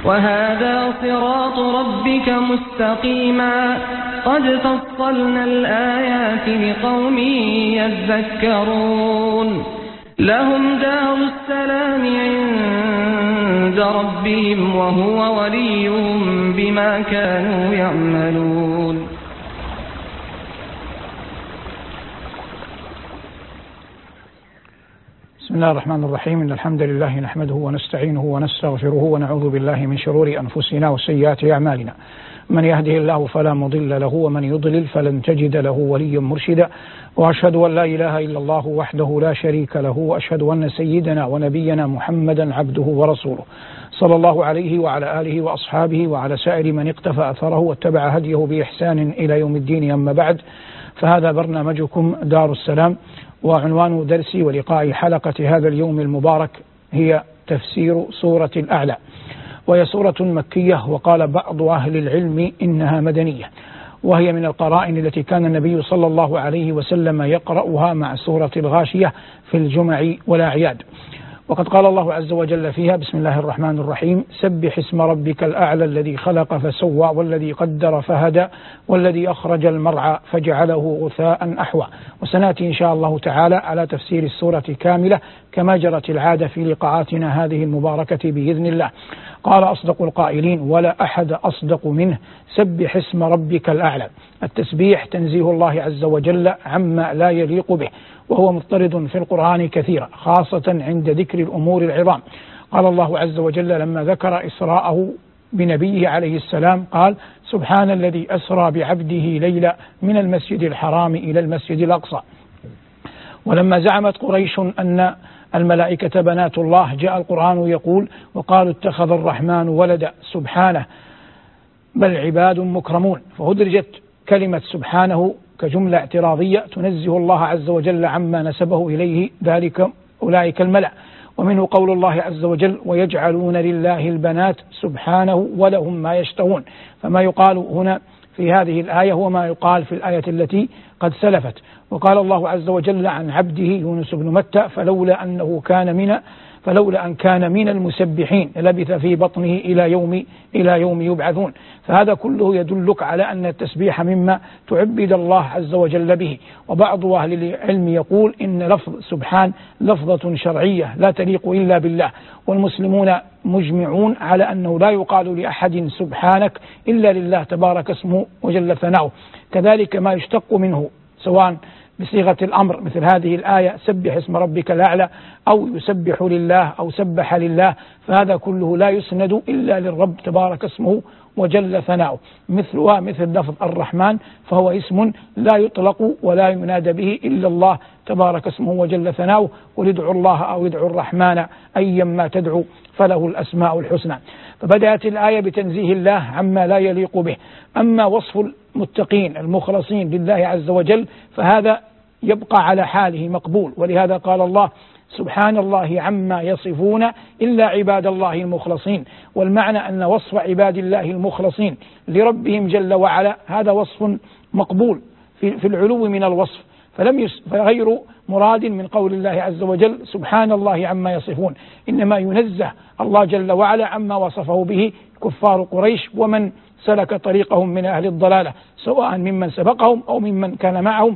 وهذا صراط ربك مستقيما قد فصلنا الآيات لقوم يذكرون لهم دار السلام عند ربهم وهو وليهم بما كانوا يعملون. بسم الله الرحمن الرحيم. إن الحمد لله نحمده ونستعينه ونستغفره ونعوذ بالله من شرور أنفسنا وسيئات أعمالنا. من يهده الله فلا مضل له ومن يضلل فلن تجد له وليا مرشدا. وأشهد أن لا إله إلا الله وحده لا شريك له وأشهد أن سيدنا ونبينا محمدا عبده ورسوله صلى الله عليه وعلى آله وأصحابه وعلى سائر من اقتفى أثره واتبع هديه بإحسان إلى يوم الدين. أما بعد، فهذا برنامجكم دار السلام، وعنوان درسي ولقاء حلقة هذا اليوم المبارك هي تفسير سورة الأعلى، وهي سورة مكية، وقال بعض أهل العلم إنها مدنية، وهي من القرائن التي كان النبي صلى الله عليه وسلم يقرأها مع سورة الغاشية في الجمع والأعياد. وقد قال الله عز وجل فيها: بسم الله الرحمن الرحيم، سبح اسم ربك الأعلى الذي خلق فسوى والذي قدر فهدى والذي أخرج المرعى فجعله غثاء أحوى. وسنأتي إن شاء الله تعالى على تفسير السورة كاملة كما جرت العادة في لقاءاتنا هذه المباركة بإذن الله. قال أصدق القائلين: ولا أحد أصدق منه، سبح اسم ربك الأعلى. التسبيح تنزيه الله عز وجل عما لا يليق به، وهو مضطرد في القرآن كثيرا، خاصة عند ذكر الأمور العظام. قال الله عز وجل لما ذكر إسراءه بنبيه عليه السلام قال: سبحان الذي أسرى بعبده ليلا من المسجد الحرام إلى المسجد الأقصى. ولما زعمت قريش أن الملائكة بنات الله، جاء القرآن يقول: وقالوا اتخذ الرحمن ولدا سبحانه بل عباد مكرمون. فأدرجت كلمة سبحانه كجملة اعتراضية تنزه الله عز وجل عما نسبه إليه أولئك الملأ. ومنه قول الله عز وجل: ويجعلون لله البنات سبحانه ولهم ما يشتهون. فما يقال هنا في هذه الآية هو ما يقال في الآية التي قد سلفت. وقال الله عز وجل عن عبده يونس بن متى: فلولا أن كان من المسبحين لبث في بطنه إلى يوم يبعثون. فهذا كله يدلك على أن التسبيح مما تعبد الله عز وجل به. وبعض أهل العلم يقول إن لفظ سبحان لفظة شرعية لا تليق إلا بالله، والمسلمون مجمعون على أنه لا يقال لأحد سبحانك إلا لله تبارك اسمه وجل ثناؤه. كذلك ما يشتق منه سواء بصيغة الأمر مثل هذه الآية: سبح اسم ربك الأعلى، أو يسبح لله أو سبح لله، فهذا كله لا يسند إلا للرب تبارك اسمه وجل ثناؤه. مثلها مثل لفظ الرحمن، فهو اسم لا يطلق ولا ينادى به إلا الله تبارك اسمه وجل ثناؤه. قل ادعوا الله أو ادعوا الرحمن أيما تدعو فله الأسماء الحسنى. فبدأت الآية بتنزيه الله عما لا يليق به. أما وصف المتقين المخلصين لله عز وجل فهذا يبقى على حاله مقبول، ولهذا قال الله: سبحان الله عما يصفون إلا عباد الله المخلصين. والمعنى أن وصف عباد الله المخلصين لربهم جل وعلا هذا وصف مقبول في العلو من الوصف، فغير مراد من قول الله عز وجل سبحان الله عما يصفون، إنما ينزه الله جل وعلا عما وصفه به كفار قريش ومن سلك طريقهم من أهل الضلالة، سواء ممن سبقهم أو ممن كان معهم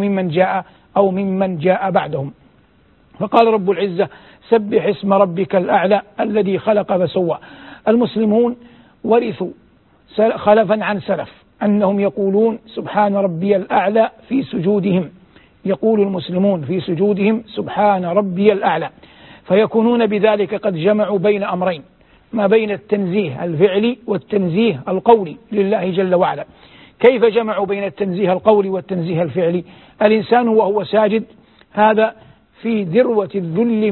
أو ممن جاء بعدهم. فقال رب العزة: سبح اسم ربك الأعلى الذي خلق فسوى. المسلمون ورثوا خلفا عن سلف أنهم يقولون سبحان ربي الأعلى في سجودهم، يقول المسلمون في سجودهم سبحان ربي الأعلى، فيكونون بذلك قد جمعوا بين أمرين، ما بين التنزيه الفعلي والتنزيه القولي لله جل وعلا. كيف جمعوا بين التنزيه القولي والتنزيه الفعلي؟ الإنسان وهو ساجد هذا في ذروة الذل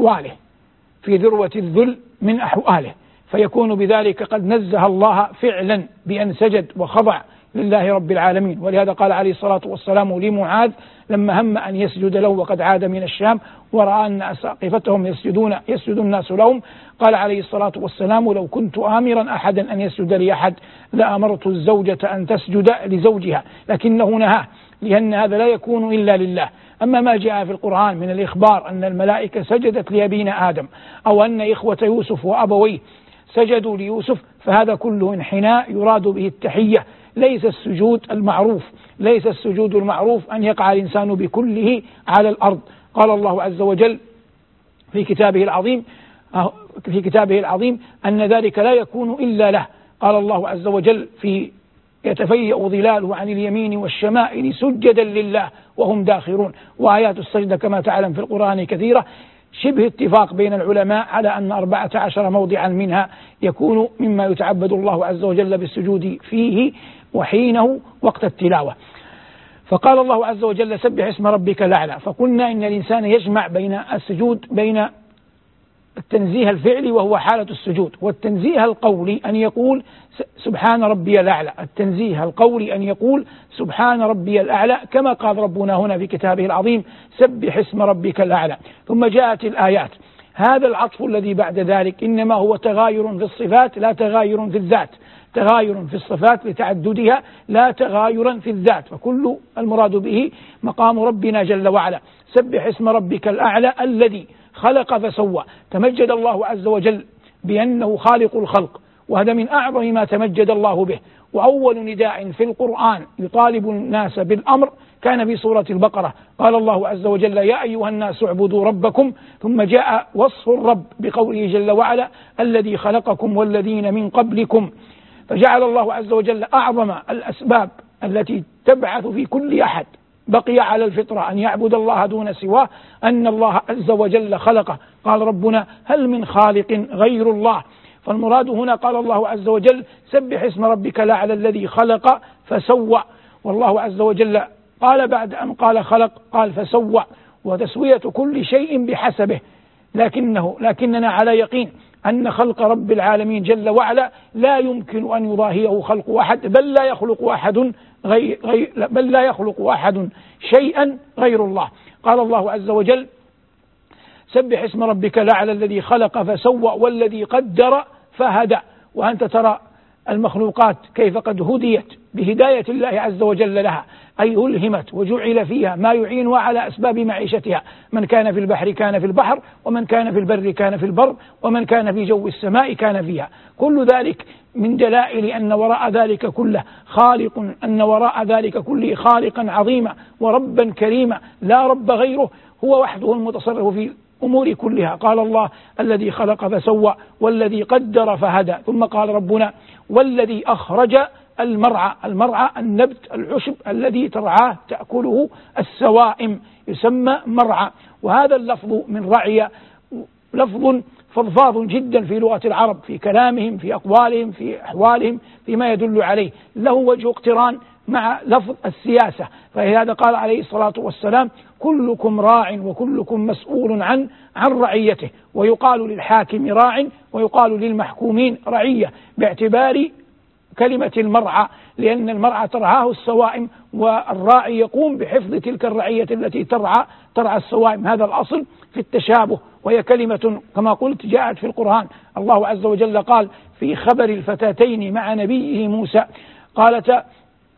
من أحواله، فيكون بذلك قد نزه الله فعلا بأن سجد وخضع لله رب العالمين. ولهذا قال عليه الصلاة والسلام لمعاذ لما هم أن يسجد له وقد عاد من الشام ورأى أن أساقفتهم يسجد الناس لهم، قال عليه الصلاة والسلام: لو كنت آمرا أحدا أن يسجد لأحد لأمرت الزوجة أن تسجد لزوجها، لكنه نهاه، لأن هذا لا يكون إلا لله. أما ما جاء في القرآن من الإخبار أن الملائكة سجدت لأبينا آدم، أو أن إخوة يوسف وأبويه سجدوا ليوسف، فهذا كله انحناء يراد به التحية، ليس السجود المعروف، ليس السجود المعروف أن يقع الإنسان بكله على الأرض. قال الله عز وجل في كتابه العظيم أن ذلك لا يكون إلا له. قال الله عز وجل في يتفيأ ظلاله عن اليمين والشمائل سجدا لله وهم داخرون. وآيات السجدة كما تعلم في القرآن كثيرة، شبه اتفاق بين العلماء على أن 14 موضعا منها يكون مما يتعبد الله عز وجل بالسجود فيه وحينه وقت التلاوة. فقال الله عز وجل سبح اسم ربك الأعلى. فقلنا إن الإنسان يجمع بين السجود بين التنزيه الفعلي وهو حالة السجود، والتنزيه القولي أن يقول سبحان ربي الأعلى، التنزيه القولي أن يقول سبحان ربي الأعلى كما قال ربنا هنا في كتابه العظيم سبح اسم ربك الأعلى. ثم جاءت الآيات. هذا العطف الذي بعد ذلك إنما هو تغاير في الصفات لا تغاير في الذات، تغاير في الصفات لتعددها لا تغايرا في الذات، فكل المراد به مقام ربنا جل وعلا. سبح اسم ربك الأعلى الذي خلق فسوى. تمجد الله عز وجل بأنه خالق الخلق، وهذا من أعظم ما تمجد الله به. وأول نداء في القرآن يطالب الناس بالأمر كان في سورة البقرة، قال الله عز وجل يا أيها الناس اعبدوا ربكم، ثم جاء وصف الرب بقوله جل وعلا الذي خلقكم والذين من قبلكم. فجعل الله عز وجل أعظم الأسباب التي تبعث في كل أحد بقي على الفطرة أن يعبد الله دون سواه أن الله عز وجل خلقه. قال ربنا هل من خالق غير الله؟ فالمراد هنا قال الله عز وجل سبح اسم ربك الأعلى الذي خلق فسوى. والله عز وجل قال بعد أن قال خلق قال فسوى، وتسوية كل شيء بحسبه، لكننا على يقين أن خلق رب العالمين جل وعلا لا يمكن أن يضاهيه خلق أحد، بل لا يخلق أحد شيئا غير الله. قال الله عز وجل سبح اسم ربك الأعلى الذي خلق فسوى والذي قدر فهدى. وأنت ترى المخلوقات كيف قد هديت بهداية الله عز وجل لها، أي ألهمت وجعل فيها ما يعينها على أسباب معيشتها، من كان في البحر كان في البحر، ومن كان في البر كان في البر، ومن كان في جو السماء كان فيها. كل ذلك من دلائل أن وراء ذلك كله خالق، أن وراء ذلك كله خالقا عظيما وربا كريما لا رب غيره، هو وحده المتصرف في أمور كلها. قال الله الذي خلق فسوى والذي قدر فهدى. ثم قال ربنا والذي أخرج المرعى النبت العشب الذي ترعاه تأكله السوائم يسمى مرعى. وهذا اللفظ من رعي لفظ فضفاض جدا في لغة العرب، في كلامهم، في أقوالهم، في أحوالهم، فيما يدل عليه، له وجه اقتران مع لفظ السياسة. فلهذا قال عليه الصلاة والسلام كلكم راع وكلكم مسؤول عن رعيته. ويقال للحاكم راع ويقال للمحكومين رعية باعتبار كلمة المرعى، لأن المرعى ترعاه السوائم، والراعي يقوم بحفظ تلك الرعية التي ترعى السوائم. هذا الأصل في التشابه، وهي كلمة كما قلت جاءت في القرآن. الله عز وجل قال في خبر الفتاتين مع نبيه موسى قالتا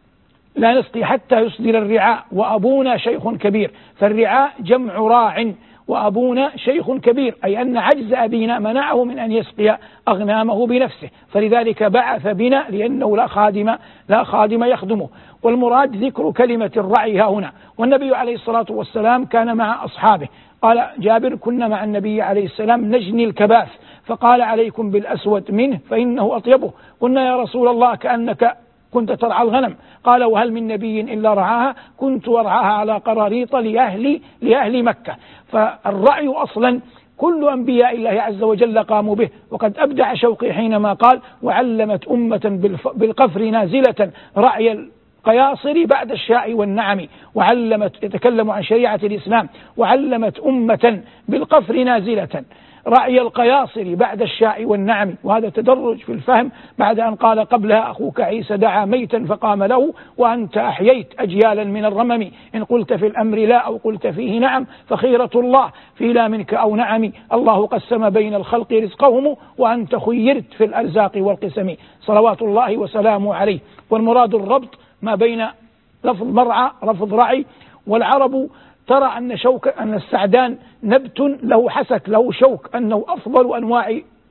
لا نسقي حتى يصدر الرعاء وأبونا شيخ كبير. فالرعاء جمع راع وأبونا شيخ كبير، أي أن عجز أبينا منعه من أن يسقي أغنامه بنفسه، فلذلك بعث بنا لأنه لا خادم يخدمه. والمراد ذكر كلمة الرعي هنا. والنبي عليه الصلاة والسلام كان مع أصحابه، قال جابر كنا مع النبي عليه السلام نجني الكباث فقال عليكم بالأسود منه فإنه أطيبه. قلنا يا رسول الله كأنك كنت ترعى الغنم. قال وهل من نبي إلا رعاها؟ كنت أرعاها على قراريط لأهل مكة. فالرعي أصلا كل أنبياء الله عز وجل قاموا به. وقد أبدع شوقي حينما قال وعلمت أمة بالقفر نازلة رعي القياصر بعد الشاء والنعم، وعلمت يتكلم عن شريعة الإسلام، وعلمت أمة بالقفر نازلة رعي القياصر بعد الشاء والنعم. وهذا تدرج في الفهم بعد أن قال قبلها أخوك عيسى دعا ميتا فقام له وأنت أحييت أجيالا من الرمم، إن قلت في الأمر لا أو قلت فيه نعم فخيرة الله في لا منك أو نعم. الله قسم بين الخلق رزقهم وأنت خيرت في الأرزاق والقسم، صلوات الله وسلامه عليه. والمراد الربط ما بين لفظ مرعى لفظ رعي. والعرب ترى أن السعدان نبت له حسك له شوك، أنه أفضل أنواع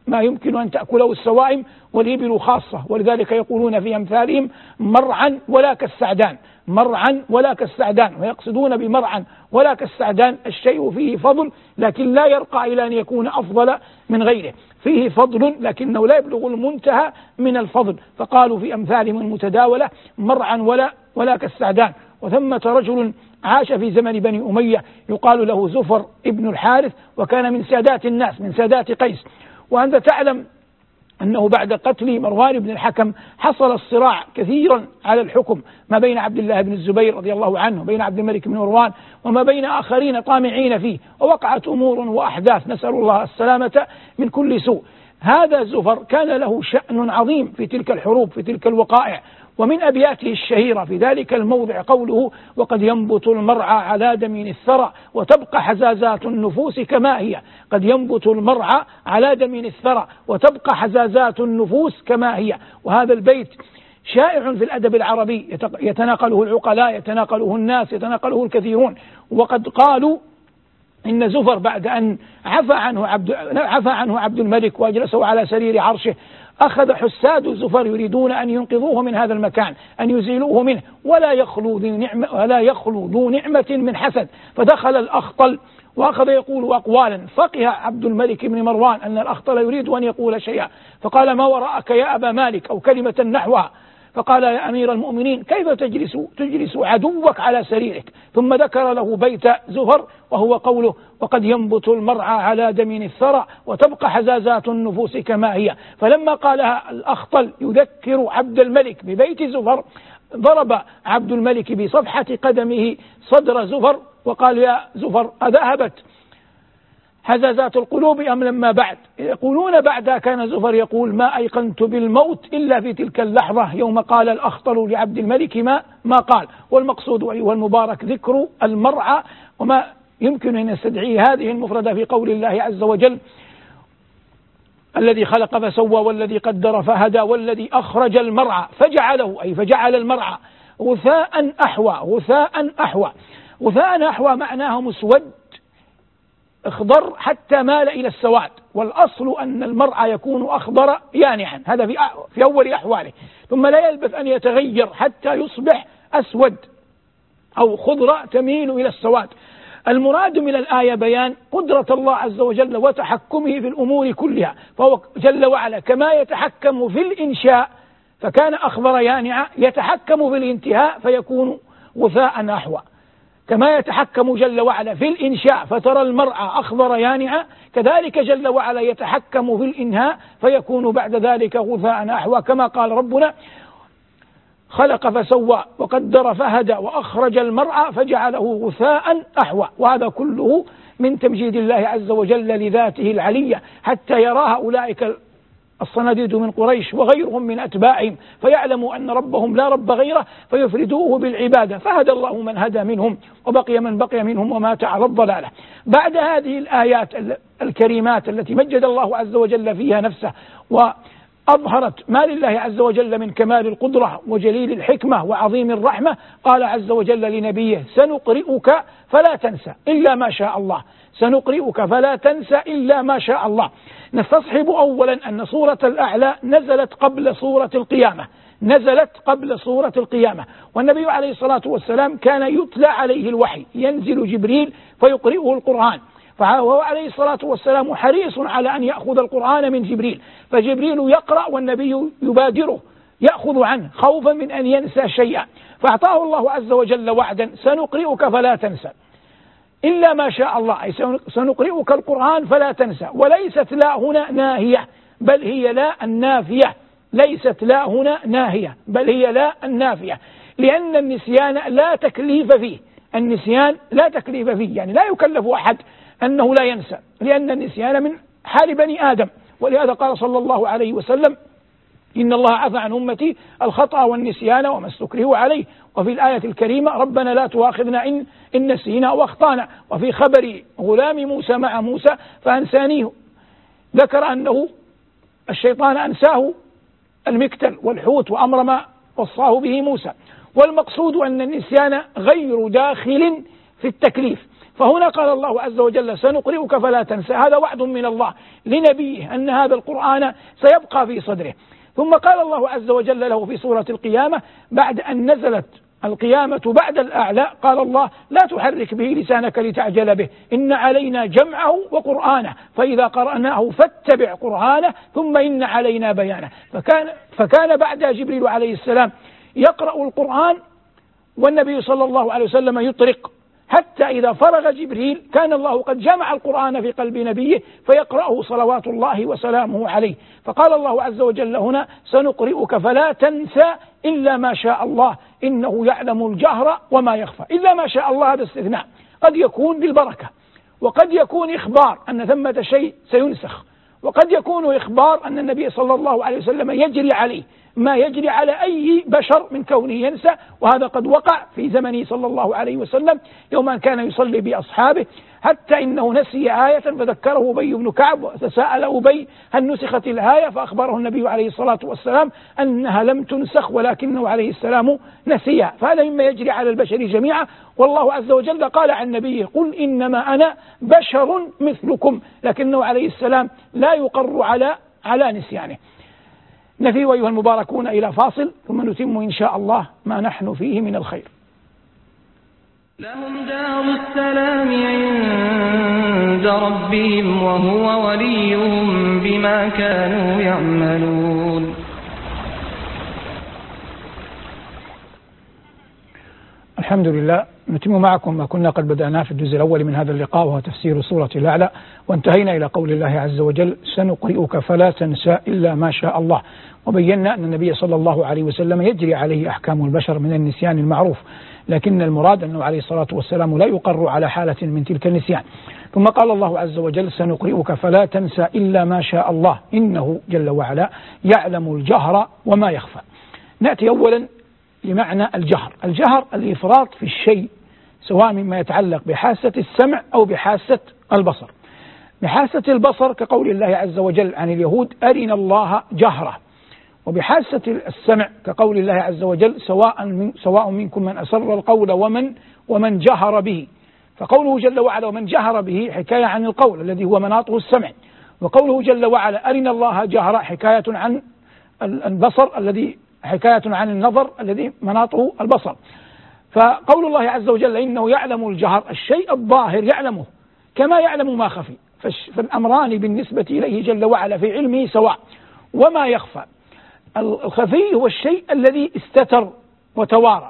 ما يمكن أن تأكله السوائم والإبل خاصة، ولذلك يقولون في أمثالهم مرعا ولا كالسعدان، مرعا ولا كالسعدان، ويقصدون بمرعا ولا كالسعدان الشيء فيه فضل لكن لا يرقى إلى أن يكون أفضل من غيره، فيه فضل لكنه لا يبلغ المنتهى من الفضل، فقالوا في أمثالهم المتداولة مرعا ولا كالسعدان. وثمة رجل عاش في زمن بني أمية يقال له زفر ابن الحارث، وكان من سادات الناس، من سادات قيس. وأنت تعلم أنه بعد قتل مروان بن الحكم حصل الصراع كثيرا على الحكم ما بين عبد الله بن الزبير رضي الله عنه وبين عبد الملك بن مروان وما بين آخرين طامعين فيه، ووقعت أمور وأحداث نسأل الله السلامة من كل سوء. هذا زفر كان له شأن عظيم في تلك الحروب، في تلك الوقائع، ومن أبياته الشهيرة في ذلك الموضع قوله: وقد ينبت المرعى على دم الثرى وتبقى حزازات النفوس كما هي. قد ينبت المرعى على دم الثرى وتبقى حزازات النفوس كما هي. وهذا البيت شائع في الأدب العربي، يتناقله العقلاء، يتناقله الناس، يتناقله الكثيرون. وقد قالوا إن زفر بعد أن عفى عنه عبد الملك وأجلسه على سرير عرشه، أخذ حساد زفر يريدون أن ينقذوه من هذا المكان، أن يزيلوه منه، ولا يخلو ذو نعمة من حسد، فدخل الأخطل وأخذ يقول أقوالا. فقه عبد الملك بن مروان أن الأخطل يريد أن يقول شيئا، فقال: ما وراءك يا أبا مالك، أو كلمة نحوها. فقال: يا أمير المؤمنين، كيف تجلس عدوك على سريرك؟ ثم ذكر له بيت زفر وهو قوله: وقد ينبت المرعى على دم الثرى وتبقى حزازات النفوس كما هي. فلما قالها الأخطل يذكر عبد الملك ببيت زفر، ضرب عبد الملك بصفحة قدمه صدر زفر وقال: يا زفر، أذهبت حزازات القلوب أم لما بعد؟ يقولون بعدها كان زفر يقول: ما أيقنت بالموت إلا في تلك اللحظة يوم قال الأخطل لعبد الملك ما قال. والمقصود والمبارك ذكر المرعى، وما يمكن أن يستدعي هذه المفردة في قول الله عز وجل: الذي خلق فسوى والذي قدر فهدى والذي أخرج المرعى فجعله، أي فجعل المرعى غثاء أحوى. غثاء أحوى، غثاء أحوى معناه مسود اخضر حتى مال إلى السواد، والأصل أن المرعى يكون أخضر يانعا، هذا في أول أحواله، ثم لا يلبث أن يتغير حتى يصبح أسود أو خضرة تميل إلى السواد. المراد من الآية بيان قدرة الله عز وجل وتحكمه في الأمور كلها، فهو جل وعلا كما يتحكم في الإنشاء فكان أخضر يانعا، يتحكم في الانتهاء فيكون غثاء أحوى. كما يتحكم جل وعلا في الإنشاء فترى المرعى أخضر يانعا، كذلك جل وعلا يتحكم في الإنهاء فيكون بعد ذلك غثاء أحوى، كما قال ربنا: خلق فسوى وقدر فهدى وأخرج المرعى فجعله غثاء أحوى. وهذا كله من تمجيد الله عز وجل لذاته العلية، حتى يراها أولئك الصناديد من قريش وغيرهم من أتباعهم فيعلموا أن ربهم لا رب غيره فيفردوه بالعبادة، فهدى الله من هدى منهم وبقي من بقي منهم ومات على الضلالة. بعد هذه الآيات الكريمات التي مجد الله عز وجل فيها نفسه وأظهرت ما لله عز وجل من كمال القدرة وجليل الحكمة وعظيم الرحمة، قال عز وجل لنبيه: سنقرئك فلا تنسى إلا ما شاء الله. سنقرئك فلا تنسى إلا ما شاء الله. نستصحب أولا أن سورة الأعلى نزلت قبل سورة القيامة، نزلت قبل سورة القيامة، والنبي عليه الصلاة والسلام كان يتلى عليه الوحي، ينزل جبريل فيقرئه القرآن، فهو عليه الصلاة والسلام حريص على أن يأخذ القرآن من جبريل، فجبريل يقرأ والنبي يبادره يأخذ عنه خوفا من أن ينسى شيئا، فأعطاه الله عز وجل وعدا: سنقرئك فلا تنسى إلا ما شاء الله، أي سنقرئك القرآن فلا تنسى. وليست لا هنا ناهية بل هي لا النافية، ليست لا هنا ناهية بل هي لا النافية، لأن النسيان لا تكليف فيه، النسيان لا تكليف فيه، يعني لا يكلف أحد أنه لا ينسى، لأن النسيان من حال بني آدم. ولهذا قال صلى الله عليه وسلم: إن الله عفى عن أمتي الخطأ والنسيان وما استكرهوا عليه. وفي الآية الكريمة: ربنا لا تؤاخذنا إن نسينا وأخطأنا. وفي خبر غلام موسى مع موسى فأنسانيه، ذكر أنه الشيطان أنساه المكتل والحوت وأمر ما وصاه به موسى. والمقصود أن النسيان غير داخل في التكليف، فهنا قال الله عز وجل سنقرئك فلا تنسى، هذا وعد من الله لنبيه أن هذا القرآن سيبقى في صدره. ثم قال الله عز وجل له في سورة القيامة بعد أن نزلت القيامة بعد الأعلى، قال الله لا تحرك به لسانك لتعجل به إن علينا جمعه وقرآنه فإذا قرأناه فاتبع قرآنه ثم إن علينا بيانه. فكان بعد جبريل عليه السلام يقرأ القرآن والنبي صلى الله عليه وسلم يطرق، حتى إذا فرغ جبريل كان الله قد جمع القرآن في قلب نبيه فيقرأه صلوات الله وسلامه عليه. فقال الله عز وجل هنا سنقرئك فلا تنسى إلا ما شاء الله إنه يعلم الجهر وما يخفى. إلا ما شاء الله هذا استثناء، قد يكون بالبركة، وقد يكون إخبار أن ثمة شيء سينسخ، وقد يكون إخبار أن النبي صلى الله عليه وسلم يجري عليه ما يجري على أي بشر من كونه ينسى. وهذا قد وقع في زمنه صلى الله عليه وسلم يوم أن كان يصلي بأصحابه حتى إنه نسي آية فذكره أبي بن كعب، وتساءل أبي هل نسخت الآية فأخبره النبي عليه الصلاة والسلام أنها لم تنسخ ولكنه عليه السلام نسيها. فهذا مما يجري على البشر جميعا. والله عز وجل قال عن نبيه قل إنما أنا بشر مثلكم، لكنه عليه السلام لا يقر على نسيانه. نفي أيها المباركون إلى فاصل ثم نتم إن شاء الله ما نحن فيه من الخير. لهم دار السلام عند ربهم وهو وليهم بما كانوا يعملون. الحمد لله، نتم معكم ما كنا قد بدأناه في الجزء الأول من هذا اللقاء وهو تفسير سورة الأعلى، وانتهينا إلى قول الله عز وجل سنقرئك فلا تنسى إلا ما شاء الله، وبينا أن النبي صلى الله عليه وسلم يجري عليه أحكام البشر من النسيان المعروف، لكن المراد أنه عليه الصلاة والسلام لا يقر على حالة من تلك النسيان. ثم قال الله عز وجل سنقرئك فلا تنسى إلا ما شاء الله إنه جل وعلا يعلم الجهر وما يخفى. نأتي أولا لمعنى الجهر. الجهر الإفراط في الشيء سواء مما يتعلق بحاسة السمع أو بحاسة البصر. بحاسة البصر كقول الله عز وجل عن اليهود أرنا الله جهرة، وبحاسة السمع كقول الله عز وجل سواء منكم من أسر القول ومن جهر به. فقوله جل وعلا ومن جهر به حكاية عن القول الذي هو مناطه السمع، وقوله جل وعلا أرنا الله جهرة حكاية عن البصر الذي حكاية عن النظر الذي مناطه البصر. فقول الله عز وجل إنه يعلم الجهر الشيء الظاهر يعلمه كما يعلم ما خفي، فالأمران بالنسبة إليه جل وعلا في علمه سواء. وما يخفى الخفي هو الشيء الذي استتر وتوارى،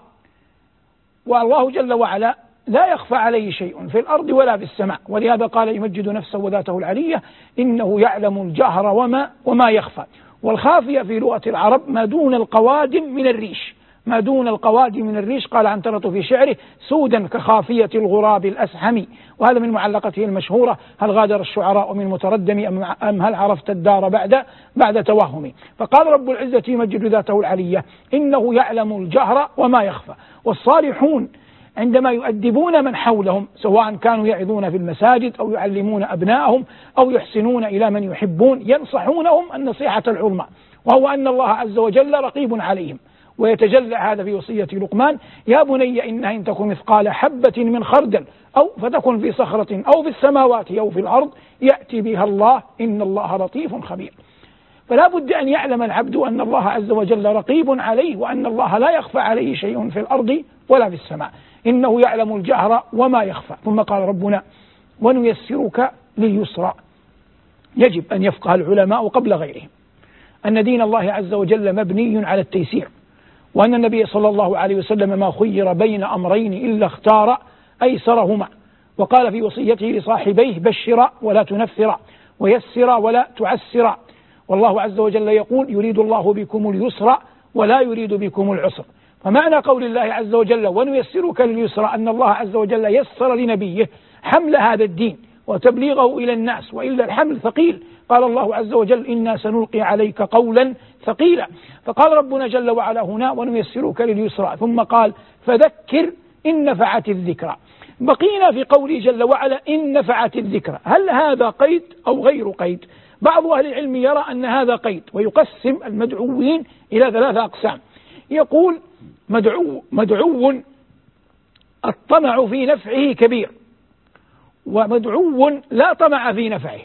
والله جل وعلا لا يخفى عليه شيء في الأرض ولا في السماء، ولهذا قال يمجد نفسه وذاته العلية إنه يعلم الجهر وما يخفى. والخافية في لغة العرب ما دون القوادم من الريش، ما دون القوادم من الريش. قال عنترة في شعره سودا كخافية الغراب الأسحم، وهذا من معلقته المشهورة هل غادر الشعراء من متردم أم هل عرفت الدار بعد توهم. فقال رب العزة يمجد ذاته العلية إنه يعلم الجهر وما يخفى. والصالحون عندما يؤدبون من حولهم سواء كانوا يعظون في المساجد أو يعلمون أبنائهم أو يحسنون إلى من يحبون ينصحونهم النصيحة العظمى، وهو أن الله عز وجل رقيب عليهم. ويتجلى هذا في وصية لقمان يا بني إنها إن تكن مثقال حبة من خردل أو فتكن في صخرة أو في السماوات أو في الأرض يأتي بها الله إن الله لطيف خبير. فلا بد أن يعلم العبد أن الله عز وجل رقيب عليه، وأن الله لا يخفى عليه شيء في الأرض ولا في السماء، إنه يعلم الجهر وما يخفى. ثم قال ربنا ونيسرك لليسرى. يجب أن يفقه العلماء قبل غيرهم أن دين الله عز وجل مبني على التيسير، وأن النبي صلى الله عليه وسلم ما خير بين أمرين إلا اختار أيسرهما، وقال في وصيته لصاحبيه بشرا ولا تنفرا ويسرا ولا تعسرا. والله عز وجل يقول يريد الله بكم اليسر ولا يريد بكم العسر. فمعنى قول الله عز وجل ونيسرك لليسرى أن الله عز وجل يسر لنبيه حمل هذا الدين وتبليغه إلى الناس، وإلا الحمل ثقيل. قال الله عز وجل إنا سنلقي عليك قولا ثقيلا. فقال ربنا جل وعلا هنا ونيسرك لليسرى، ثم قال فذكر إن نفعت الذكرى. بقينا في قوله جل وعلا إن نفعت الذكرى، هل هذا قيد أو غير قيد؟ بعض أهل العلم يرى أن هذا قيد، ويقسم المدعوين إلى 3 أقسام. يقول مدعو الطمع في نفعه كبير، ومدعو لا طمع في نفعه،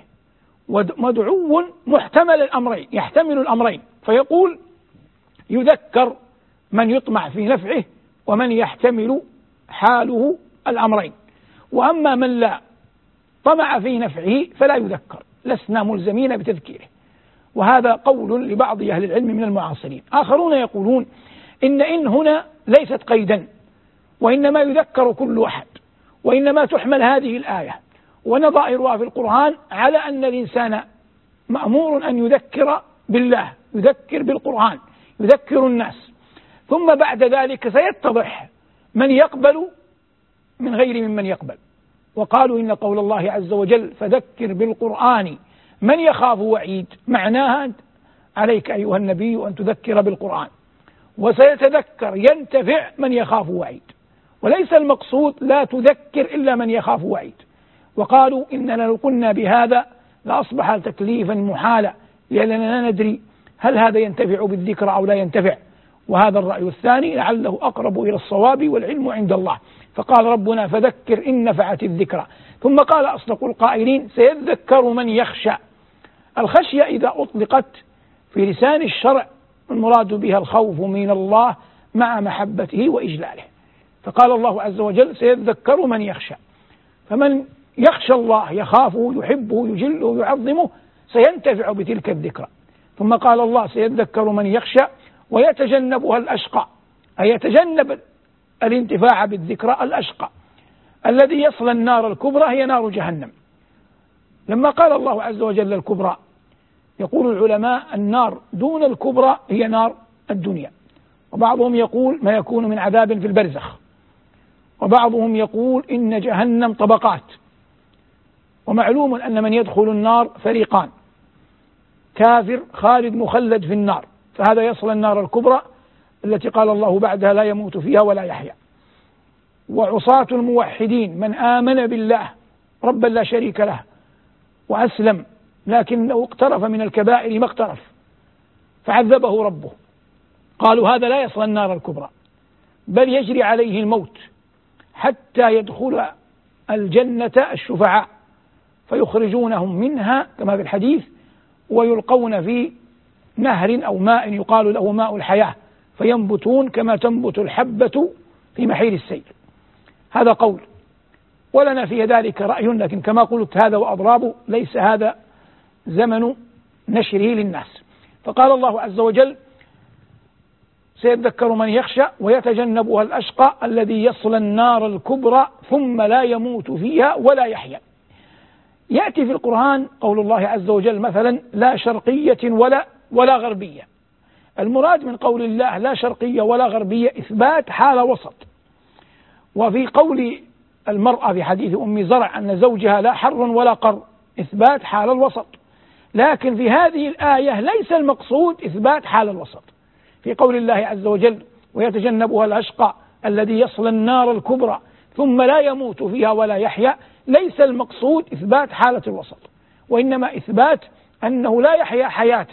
ومدعو محتمل الأمرين، يحتمل الأمرين، فيقول يذكر من يطمع في نفعه ومن يحتمل حاله الأمرين، وأما من لا طمع في نفعه فلا يذكر، لسنا ملزمين بتذكيره. وهذا قول لبعض أهل العلم من المعاصرين. آخرون يقولون إن هنا ليست قيدا، وإنما يذكر كل أحد، وإنما تحمل هذه الآية ونظائرها في القرآن على أن الإنسان مأمور أن يذكر بالله، يذكر بالقرآن، يذكر الناس، ثم بعد ذلك سيتضح من يقبل من غير ممن يقبل. وقالوا إن قول الله عز وجل فذكر بالقرآن من يخاف وعيد، معناها عليك أيها النبي أن تذكر بالقرآن، وسيتذكر ينتفع من يخاف وعيد، وليس المقصود لا تذكر إلا من يخاف وعيد. وقالوا إننا لو قلنا بهذا لأصبح تكليفا محالا، لأننا لا ندري هل هذا ينتفع بالذكر أو لا ينتفع. وهذا الرأي الثاني لعله أقرب إلى الصواب والعلم عند الله. فقال ربنا فذكر إن نفعت الذكرى، ثم قال أصدق القائلين سيذكر من يخشى. الخشية إذا أطلقت في لسان الشرع المراد بها الخوف من الله مع محبته وإجلاله. فقال الله عز وجل سيذكر من يخشى، فمن يخشى الله يخافه يحبه يجله يعظمه سينتفع بتلك الذكرى. ثم قال الله سيذكر من يخشى ويتجنبها الأشقى، أي يتجنب الانتفاع بالذكرى الأشقى الذي يصلى النار الكبرى هي نار جهنم. لما قال الله عز وجل الكبرى، يقول العلماء النار دون الكبرى هي نار الدنيا، وبعضهم يقول ما يكون من عذاب في البرزخ، وبعضهم يقول إن جهنم طبقات. ومعلوم أن من يدخل النار فريقان، كافر خالد مخلد في النار، فهذا يصل النار الكبرى التي قال الله بعدها لا يموت فيها ولا يحيا، وعصاة الموحدين من آمن بالله ربا لا شريك له وأسلم لكنه اقترف من الكبائر ما اقترف فعذبه ربه، قالوا هذا لا يصل النار الكبرى بل يجري عليه الموت حتى يدخل الجنة الشفعاء فيخرجونهم منها كما في الحديث ويلقون في نهر أو ماء يقال له ماء الحياة فينبتون كما تنبت الحبة في محيل السيل. هذا قول، ولنا في ذلك رأي، لكن كما قلت هذا وأضرابه ليس هذا زمن نشره للناس. فقال الله عز وجل سيذكر من يخشى ويتجنبها الأشقى الذي يصل النار الكبرى ثم لا يموت فيها ولا يحيا. يأتي في القرآن قول الله عز وجل مثلا لا شرقية ولا غربية. المراد من قول الله لا شرقية ولا غربية إثبات حال وسط. وفي قول المرأة في حديث أم زرع أن زوجها لا حر ولا قر إثبات حال الوسط، لكن في هذه الآية ليس المقصود إثبات حال الوسط. في قول الله عز وجل ويتجنبها الأشقى الذي يصل النار الكبرى ثم لا يموت فيها ولا يحيا، ليس المقصود إثبات حالة الوسط، وإنما إثبات أنه لا يحيا حياة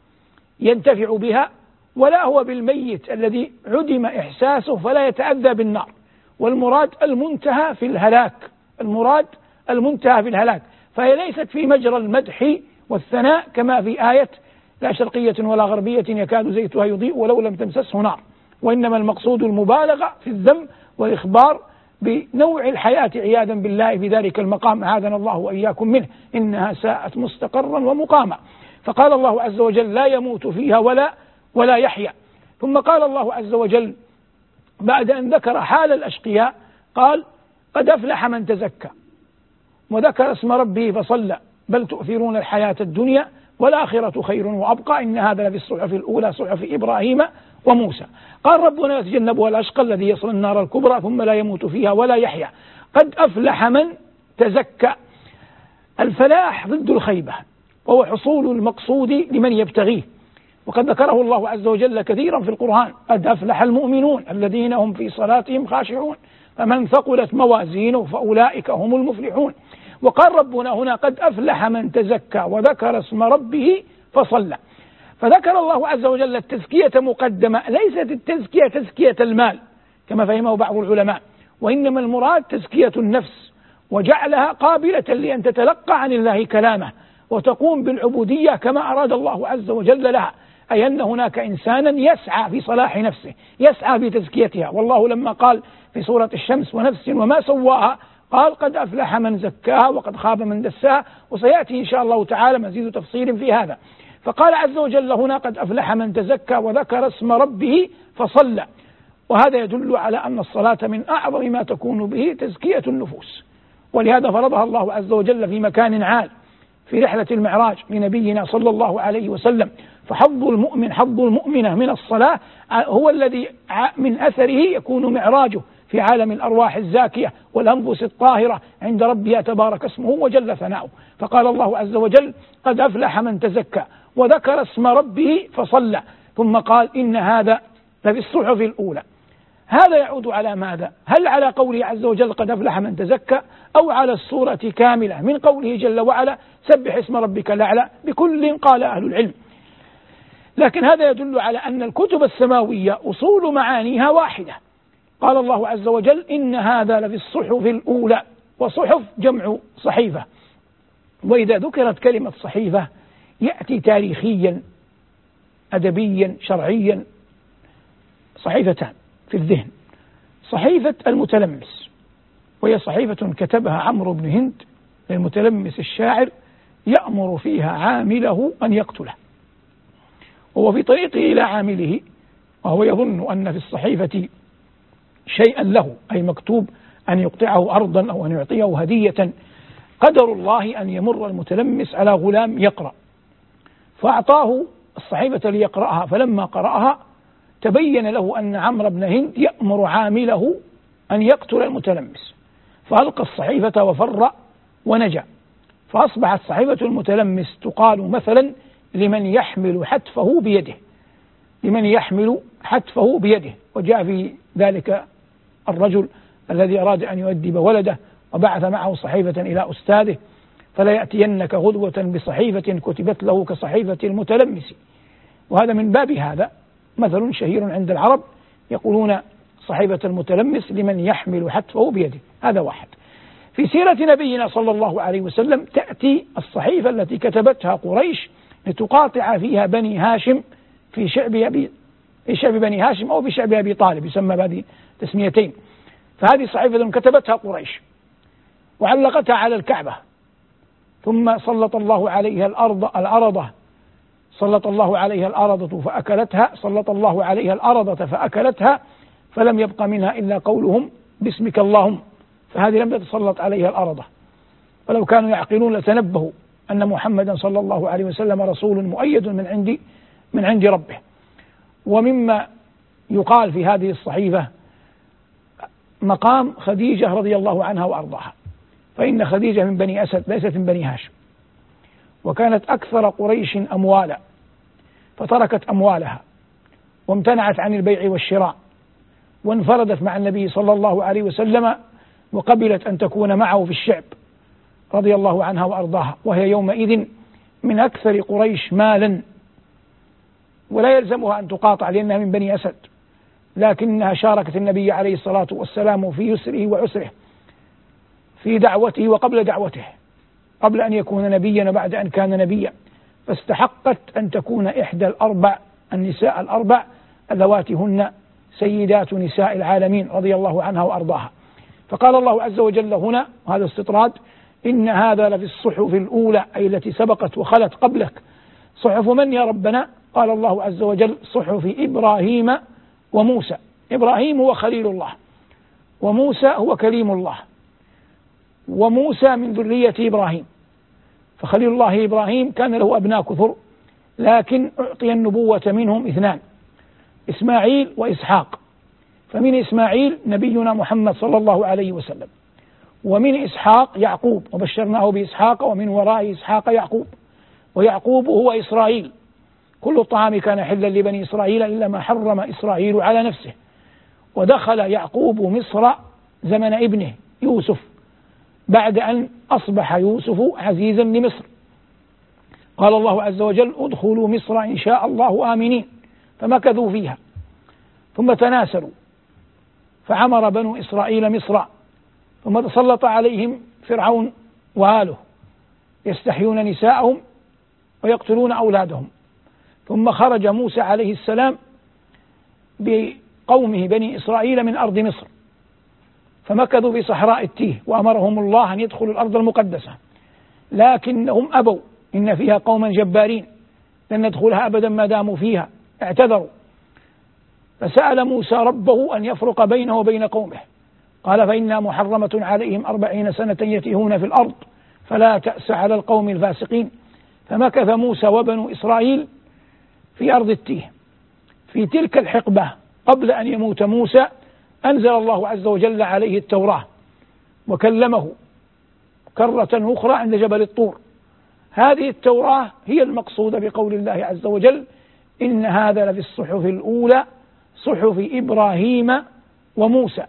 ينتفع بها، ولا هو بالميت الذي عدم إحساسه فلا يتأذى بالنار. والمراد المنتهى في الهلاك، المراد المنتهى في الهلاك، فهي ليست في مجرى المدح والثناء كما في آية لا شرقية ولا غربية يكاد زيتها يضيء ولو لم تمسسه نار، وإنما المقصود المبالغة في الذم والإخبار بنوع الحياة عياذا بالله في ذلك المقام، أعاذنا الله وإياكم منه، إنها ساءت مستقرا ومقاما. فقال الله عز وجل لا يموت فيها ولا يحيا. ثم قال الله عز وجل بعد أن ذكر حال الأشقياء قال قد أفلح من تزكى وذكر اسم ربه فصلى بل تؤثرون الحياة الدنيا والآخرة خير وأبقى إن هذا لفي الصحف الأولى صحف إبراهيم وموسى. قال ربنا يتجنبها الأشقى الذي يصل النار الكبرى ثم لا يموت فيها ولا يحيا. قد أفلح من تزكى. الفلاح ضد الخيبة، وهو حصول المقصود لمن يبتغيه، وقد ذكره الله عز وجل كثيرا في القرآن. قد أفلح المؤمنون الذين هم في صلاتهم خاشعون فمن ثقلت موازينه فأولئك هم المفلحون. وقال ربنا هنا قد أفلح من تزكى وذكر اسم ربه فصلى. فذكر الله عز وجل التزكية مقدمة، ليست التزكية تزكية المال كما فهمه بعض العلماء، وإنما المراد تزكية النفس وجعلها قابلة لأن تتلقى عن الله كلامه وتقوم بالعبودية كما أراد الله عز وجل لها، أي أن هناك إنسانا يسعى في صلاح نفسه، يسعى في تزكيتها. والله لما قال في سورة الشمس ونفس وما سواها قال قد أفلح من زكاها وقد خاب من دساها، وسيأتي إن شاء الله تعالى مزيد تفصيل في هذا. فقال عز وجل هنا قد أفلح من تزكى وذكر اسم ربه فصلى، وهذا يدل على أن الصلاة من أعظم ما تكون به تزكية النفوس، ولهذا فرضها الله عز وجل في مكان عال في رحلة المعراج لنبينا صلى الله عليه وسلم. فحظ المؤمن حظ المؤمنة من الصلاة هو الذي من أثره يكون معراجه في عالم الأرواح الزاكية والأنفس الطاهرة عند ربها تبارك اسمه وجل ثناؤه. فقال الله عز وجل قد أفلح من تزكى وذكر اسم ربه فصلى، ثم قال إن هذا لفي الصحف الأولى. هذا يعود على ماذا؟ هل على قوله عز وجل قد أفلح من تزكى، أو على السورة كاملة من قوله جل وعلا سبح اسم ربك الأعلى؟ بكل قال أهل العلم. لكن هذا يدل على أن الكتب السماوية أصول معانيها واحدة. قال الله عز وجل إن هذا لفي الصحف الأولى، وصحف جمع صحيفة، وإذا ذكرت كلمة صحيفة يأتي تاريخيا أدبيا شرعيا صحيفتان في الذهن: صحيفة المتلمس، وهي صحيفة كتبها عمرو بن هند للمتلمس الشاعر يأمر فيها عامله أن يقتله، وهو في طريقه إلى عامله وهو يظن أن في الصحيفة شيئا له، أي مكتوب أن يقطعه أرضا أو أن يعطيه هدية. قدر الله أن يمر المتلمس على غلام يقرأ، فأعطاه الصحيفة ليقرأها، فلما قرأها تبين له أن عمرو بن هند يأمر عامله أن يقتل المتلمس، فألقى الصحيفة وفر ونجا. فأصبحت صحيفة المتلمس تقال مثلا لمن يحمل حتفه بيده، لمن يحمل حتفه بيده. وجاء في ذلك الرجل الذي أراد أن يؤدب ولده وبعث معه صحيفة إلى أستاذه: فلا يأتينك غدوة بصحيفة كتبت له كصحيفة المتلمس. وهذا من باب هذا مثل شهير عند العرب يقولون صحيفة المتلمس لمن يحمل حتفه بيده. هذا واحد. في سيرة نبينا صلى الله عليه وسلم تأتي الصحيفة التي كتبتها قريش لتقاطع فيها بني هاشم في شعب بني هاشم أو في شعب أبي طالب، يسمى بهذه تسميتين. فهذه صحيفة كتبتها قريش وعلقتها على الكعبة، ثم سلط الله عليها الأرضة فأكلتها، سلط الله عليها الأرضة فأكلتها، فلم يبق منها إلا قولهم باسمك اللهم. فهذه لم تتسلط عليها الأرضة، ولو كانوا يعقلون لتنبهوا أن محمدا صلى الله عليه وسلم رسول مؤيد من عند ربه. ومما يقال في هذه الصحيفة مقام خديجة رضي الله عنها وأرضاها، فإن خديجة من بني أسد ليست من بني هاشم، وكانت أكثر قريش أموالا، فتركت أموالها وامتنعت عن البيع والشراء، وانفردت مع النبي صلى الله عليه وسلم وقبلت أن تكون معه في الشعب رضي الله عنها وأرضاها، وهي يومئذ من أكثر قريش مالا، ولا يلزمها أن تقاطع لأنها من بني أسد، لكنها شاركت النبي عليه الصلاة والسلام في يسره وعسره، في دعوته وقبل دعوته، قبل أن يكون نبيا وبعد أن كان نبيا، فاستحقت أن تكون إحدى النساء الأربع اللواتي هن سيدات نساء العالمين رضي الله عنها وأرضاها. فقال الله عز وجل هنا، وهذا استطراد: إن هذا لفي الصحف الأولى، أي التي سبقت وخلت قبلك. صحف من يا ربنا؟ قال الله عز وجل: صحف إبراهيم وموسى. إبراهيم هو خليل الله، وموسى هو كليم الله، وموسى من ذرية إبراهيم. فخليل الله إبراهيم كان له أبناء كثر، لكن أعطي النبوة منهم اثنان: إسماعيل وإسحاق. فمن إسماعيل نبينا محمد صلى الله عليه وسلم، ومن إسحاق يعقوب، وبشرناه بإسحاق ومن وراء إسحاق يعقوب، ويعقوب هو إسرائيل. كل الطعام كان حلا لبني إسرائيل إلا ما حرم إسرائيل على نفسه. ودخل يعقوب مصر زمن ابنه يوسف بعد أن أصبح يوسف عزيزا لمصر. قال الله عز وجل: ادخلوا مصر إن شاء الله آمنين، فمكثوا فيها ثم تناسلوا، فعمر بنو إسرائيل مصر، ثم تسلط عليهم فرعون وآله يستحيون نساءهم ويقتلون أولادهم. ثم خرج موسى عليه السلام بقومه بني إسرائيل من أرض مصر، فمكثوا في صحراء التيه، وأمرهم الله أن يدخلوا الأرض المقدسة، لكنهم أبوا، إن فيها قوما جبارين لن ندخلها أبدا ما داموا فيها، اعتذروا. فسأل موسى ربه أن يفرق بينه وبين قومه، قال فإنها محرمة عليهم 40 سنة يتيهون في الأرض فلا تأس على القوم الفاسقين. فمكث موسى وبنو إسرائيل في أرض التيه. في تلك الحقبة قبل أن يموت موسى أنزل الله عز وجل عليه التوراة وكلمه كرة أخرى عند جبل الطور. هذه التوراة هي المقصودة بقول الله عز وجل إن هذا لفي الصحف الأولى صحف إبراهيم وموسى.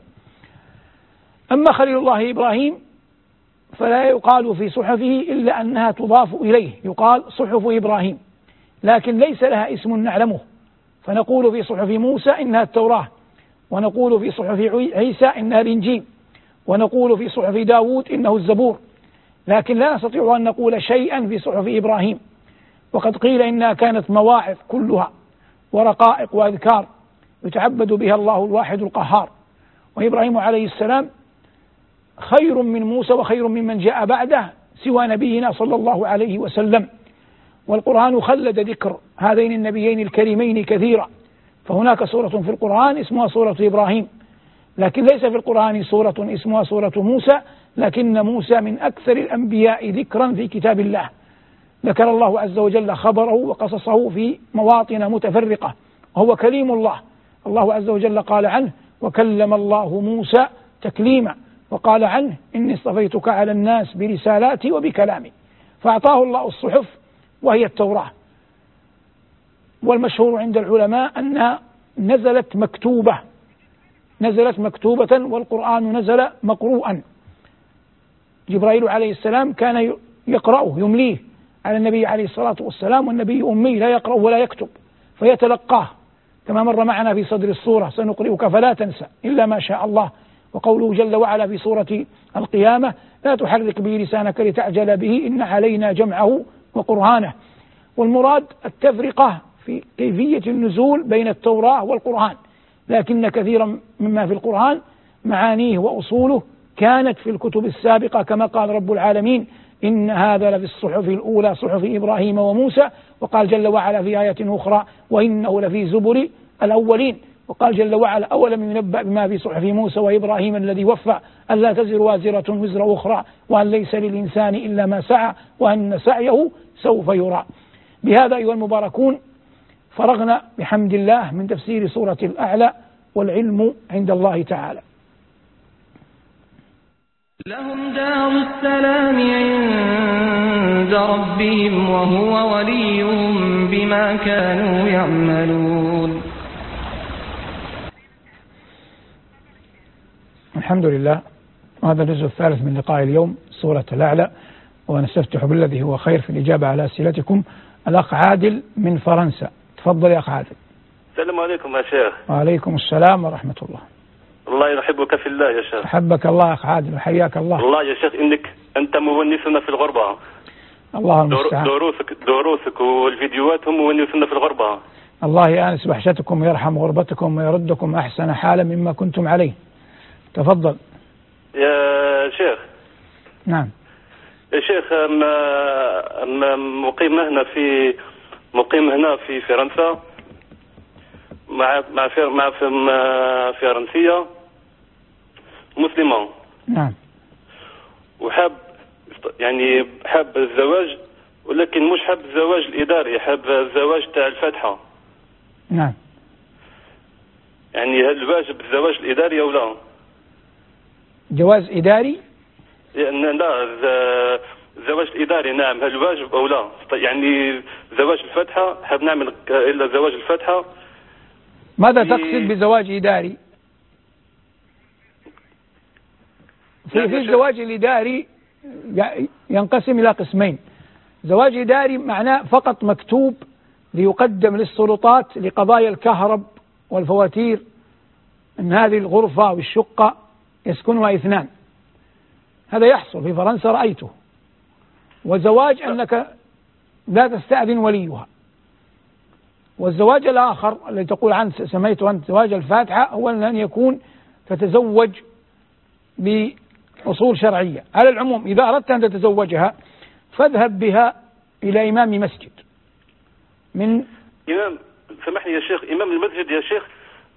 أما خليل الله إبراهيم فلا يقال في صحفه إلا أنها تضاف إليه، يقال صحف إبراهيم، لكن ليس لها اسم نعلمه، فنقول في صحف موسى إنها التوراة، ونقول في صحف عيسى إنها الإنجيل، ونقول في صحف داود إنه الزبور، لكن لا نستطيع أن نقول شيئا في صحف إبراهيم. وقد قيل إنها كانت مواعظ كلها ورقائق وأذكار يتعبد بها الله الواحد القهار. وإبراهيم عليه السلام خير من موسى وخير ممن جاء بعده سوى نبينا صلى الله عليه وسلم. والقرآن خلد ذكر هذين النبيين الكريمين كثيرا، فهناك سورة في القرآن اسمها سورة إبراهيم، لكن ليس في القرآن سورة اسمها سورة موسى، لكن موسى من أكثر الأنبياء ذكرا في كتاب الله، ذكر الله عز وجل خبره وقصصه في مواطن متفرقة، وهو كليم الله. الله عز وجل قال عنه وكلم الله موسى تكليما، وقال عنه إني اصطفيتك على الناس برسالاتي وبكلامي. فأعطاه الله الصحف وهي التوراة. والمشهور عند العلماء أنها نزلت مكتوبة والقرآن نزل مقروءا. جبرائيل عليه السلام كان يقرأه يمليه على النبي عليه الصلاة والسلام، والنبي أمي لا يقرأ ولا يكتب فيتلقاه، كما مر معنا في صدر السورة سنقرئك فلا تنسى إلا ما شاء الله، وقوله جل وعلا في سورة القيامة لا تحرك به لسانك لتعجل به إن علينا جمعه وقرآنه. والمراد التفرقة في كيفية النزول بين التوراة والقرآن، لكن كثيرا مما في القرآن معانيه وأصوله كانت في الكتب السابقة، كما قال رب العالمين إن هذا لفي الصحف الأولى صحف إبراهيم وموسى. وقال جل وعلا في آية أخرى وإنه لفي زبر الأولين. وقال جل وعلا أولم ينبأ بما في صحف موسى وإبراهيم الذي وفى ألا تزر وازرة وزر أخرى وأن ليس للإنسان إلا ما سعى وأن سعيه سوف يرى. بهذا أيها المباركون فرغنا بحمد الله من تفسير سورة الأعلى، والعلم عند الله تعالى. لهم دار السلام عند ربهم وهو وليهم بما كانوا يعملون. الحمد لله. هذا الجزء الثالث من لقاء اليوم سورة الأعلى، ونستفتح بالذي هو خير في الإجابة على أسئلتكم. الأخ عادل من فرنسا، تفضل يا أخ عادل. السلام عليكم يا شيخ. وعليكم السلام ورحمة الله. الله يحبك في الله يا شيخ. أحبك الله أخ عادل وحياك الله. الله يا شيخ أنت مونسنا في الغربة. الله المستعان. دروسك والفيديوهات هم مونسنا في الغربة. الله يأنس وحشتكم ويرحم غربتكم ويردكم أحسن حالا مما كنتم عليه. تفضل يا شيخ. نعم يا شيخ، مقيم هنا في فرنسا مع فرنسية مسلمة. نعم. وحاب حاب الزواج، ولكن مش حاب الزواج الإداري، حاب الزواج تاع الفاتحة. نعم. هل واجب الزواج الإداري أو لا؟ جواز إداري؟ لا، الزواج الإداري نعم، هل واجب أو لا؟ زواج الفاتحة حاب نعمل إلا زواج الفاتحة. ماذا تقصد بزواج إداري؟ في الزواج الإداري ينقسم إلى قسمين. زواج إداري معناه فقط مكتوب ليقدم للسلطات لقضايا الكهرب والفواتير، أن هذه الغرفة والشقة يسكنها 2، هذا يحصل في فرنسا رأيته. وزواج أنك لا تستأذن وليها. والزواج الآخر الذي تقول عنه سميته أنت زواج الفاتحة هو أن يكون تتزوج بأصول شرعية. على العموم إذا أردت أن تتزوجها فاذهب بها إلى إمام مسجد من إمام. سامحني يا شيخ، إمام المسجد يا شيخ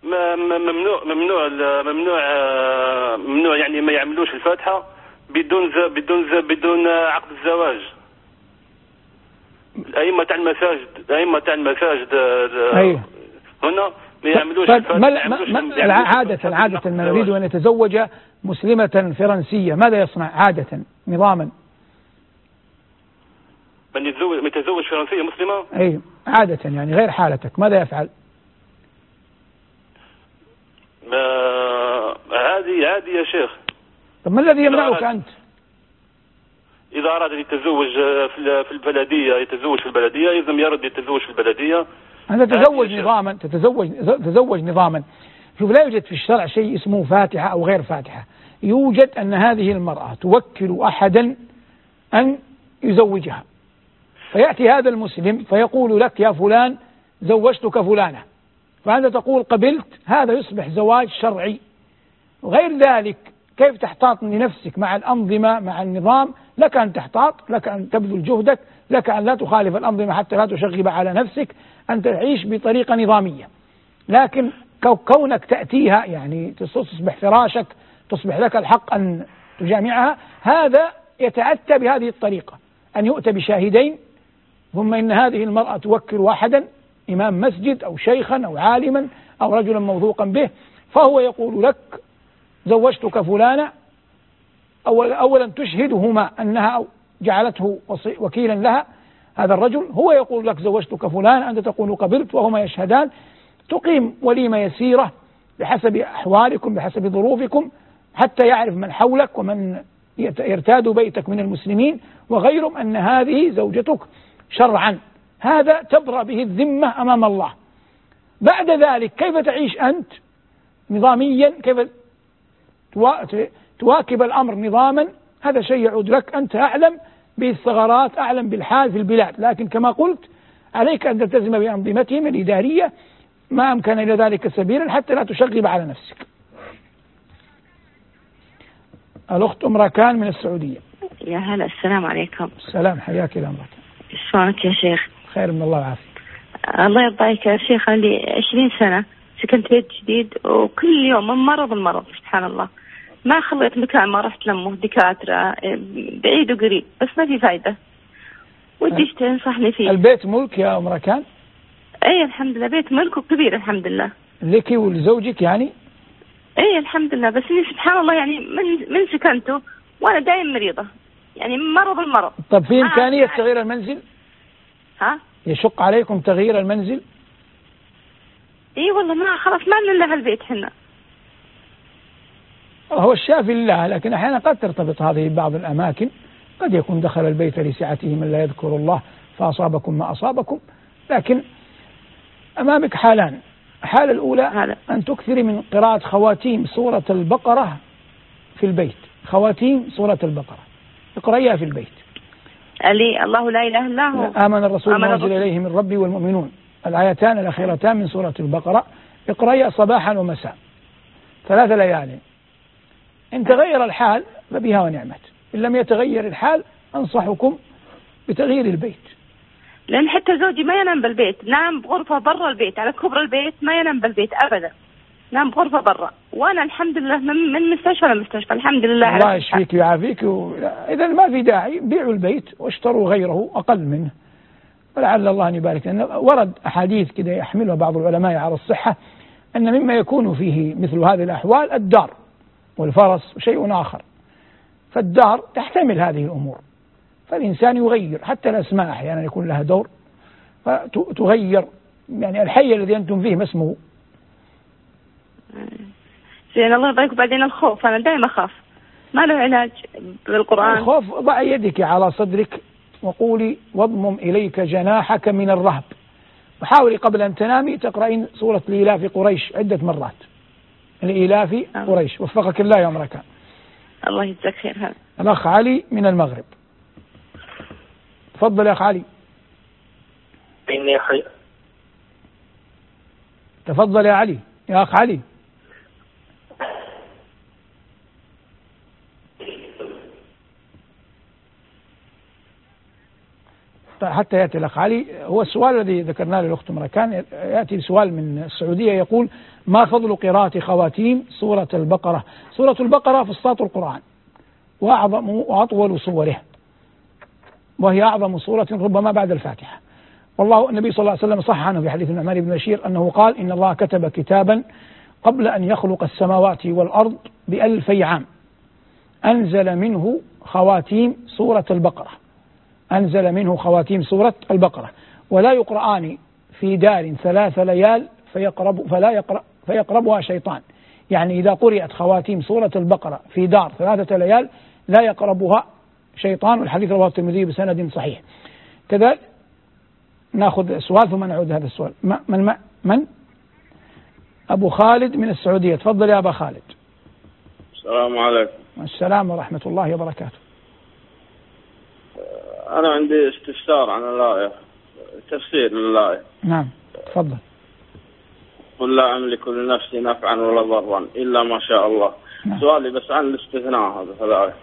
ممنوع يعني ما يعملوش الفاتحة بدون عقد الزواج. الأئمة تاع المساجد هنا ما يعملوش الفاتحة. عادة من يريد أن يتزوج مسلمة فرنسية ماذا يصنع عادة نظاما؟ من يتزوج فرنسية مسلمة؟ أي عادة يعني غير حالتك ماذا يفعل؟ عادي يا شيخ. طب ما الذي يمنعك أنت؟ إذا أراد أن يتزوج في البلدية يتزوج في البلدية، إذا يرد يتزوج في البلدية. أنت تتزوج نظاما. شوف لا يوجد في الشرع شيء اسمه فاتحة أو غير فاتحة. يوجد أن هذه المرأة توكل أحدا أن يزوجها، فيأتي هذا المسلم فيقول لك يا فلان زوجتك فلانة، فأنت تقول قبلت، هذا يصبح زواج شرعي. وغير ذلك كيف تحتاط لنفسك مع الأنظمة مع النظام؟ لك أن تحتاط، لك أن تبذل جهدك، لك أن لا تخالف الأنظمة حتى لا تشغب على نفسك، أن تعيش بطريقة نظامية. لكن كونك تأتيها يعني تصبح فراشك، تصبح لك الحق أن تجامعها، هذا يتأتى بهذه الطريقة، أن يؤتى بشاهدين ثم إن هذه المرأة توكل واحدا إمام مسجد أو شيخا أو عالما أو رجلا موثوقا به، فهو يقول لك زوجتك فلانة. أولا تشهدهما أنها جعلته وكيلا لها، هذا الرجل هو يقول لك زوجتك فلان، أنت تقول قبلت، وهما يشهدان. تقيم وليمة يسيرة بحسب أحوالكم بحسب ظروفكم حتى يعرف من حولك ومن يرتاد بيتك من المسلمين وغيرهم أن هذه زوجتك شرعا. هذا تبرأ به الذمة أمام الله. بعد ذلك كيف تعيش أنت نظاميا، كيف تواكب الأمر نظاما، هذا شيء يعود لك، أنت أعلم بالثغرات، أعلم بالحال في البلاد. لكن كما قلت عليك أن تلتزم بأنظمتهم الإدارية ما أمكن إلى ذلك سبيلا حتى لا تشغب على نفسك. الأخت أم راكان من السعودية. يا هلا، السلام عليكم. السلام، حياك الله أم راكان. شلونك يا شيخ؟ خير من الله وعافية. الله يرضى يا شيخ، لي 20 سنة سكنت بيت جديد، وكل يوم من مرض المرض سبحان الله، ما خليت مكان ما رحت لمه دكاترة بعيد وقريب، بس ما في فايدة. ودي تنصحني فيه. البيت ملك يا أم راكان؟ أي الحمد لله، بيت ملك وكبير الحمد لله. لك ولزوجك يعني؟ أي الحمد لله، بس إني سبحان الله يعني من سكنته وأنا دائما مريضة، يعني مرض المرض. طب في إمكانية تغيير المنزل؟ ها؟ يشق عليكم تغيير المنزل؟ اي والله ما خلاص ما لنا لها البيت حنا. هو الشافي لله، لكن أحيانا قد ترتبط هذه ببعض الأماكن، قد يكون دخل البيت لسعته من لا يذكر الله فأصابكم ما أصابكم. لكن أمامك حالان. الحالة الأولى أن تكثري من قراءة خواتيم سورة البقرة في البيت، خواتيم سورة البقرة اقرأيها في البيت. الله لا إله إلا هو آمن الرسول ما أنزل إليه من ربي والمؤمنون، الآيتان الأخيرتان من سورة البقرة، اقرأيها صباحا ومساء 3 ليال. إن تغير الحال فبها ونعمت، إن لم يتغير الحال أنصحكم بتغيير البيت. لأن حتى زوجي ما ينام بالبيت، نام بغرفة برا البيت على كبر البيت، ما ينام بالبيت أبدا، نام بغرفة برا، وأنا الحمد لله من مستشفى لمستشفى الحمد لله. الله يشفيك ويعافيك. إذا ما في داعي بيعوا البيت واشتروا غيره أقل منه، ولعل الله أن يبارك. لأن ورد أحاديث كده يحملها بعض العلماء على الصحة أن مما يكون فيه مثل هذه الأحوال الدار والفرس وشيء آخر، فالدار تحتمل هذه الأمور، فالإنسان يغير، حتى الأسماء أحيانا يكون لها دور فتغير. يعني الحي الذي أنتم فيه ما اسمه؟ زين الله يبارك. بعدين الخوف، أنا دائما أخاف، ما له علاج بالقرآن؟ الخوف ضع يدك على صدرك وقولي واضمم إليك جناحك من الرهب، وحاولي قبل أن تنامي تقرأين سورة لإيلاف قريش عدة مرات، لإيلاف قريش. وفقك الله يا أم راكان. الله يجزاك خير. هذا الأخ علي من المغرب. تفضل يا أخ علي. تفضل يا علي، يا أخ علي. حتى يأتي الأخ علي. هو السؤال الذي ذكرناه للأخت مركان، يأتي سؤال من السعودية يقول: ما فضل قراءة خواتيم سورة البقرة؟ سورة البقرة فسطاط القرآن وأعظم وأطول صوره، وهي أعظم سورة ربما بعد الفاتحة. والله النبي صلى الله عليه وسلم صح عنه في حديث النعمان بن بشير أنه قال: إن الله كتب كتابا قبل أن يخلق السماوات والأرض ب1000 عام أنزل منه خواتيم سورة البقرة، أنزل منه خواتيم سورة البقرة، ولا يقرآن في دار 3 ليال فيقربها شيطان. يعني إذا قرأت خواتيم سورة البقرة في دار 3 ليال لا يقربها شيطان، والحديث رواه الترمذي بسند صحيح. كذلك نأخذ سؤال ثم نعود هذا السؤال. من؟ أبو خالد من السعودية. تفضل يا أبا خالد. السلام عليكم. السلام ورحمة الله وبركاته. أنا عندي استفسار عن الآية، تفسير الآية. نعم تفضل. قل لا أملك لنفسي نفعا ولا ضرا إلا ما شاء الله. نعم. سؤالي بس عن الاستثناء هذا في الآية.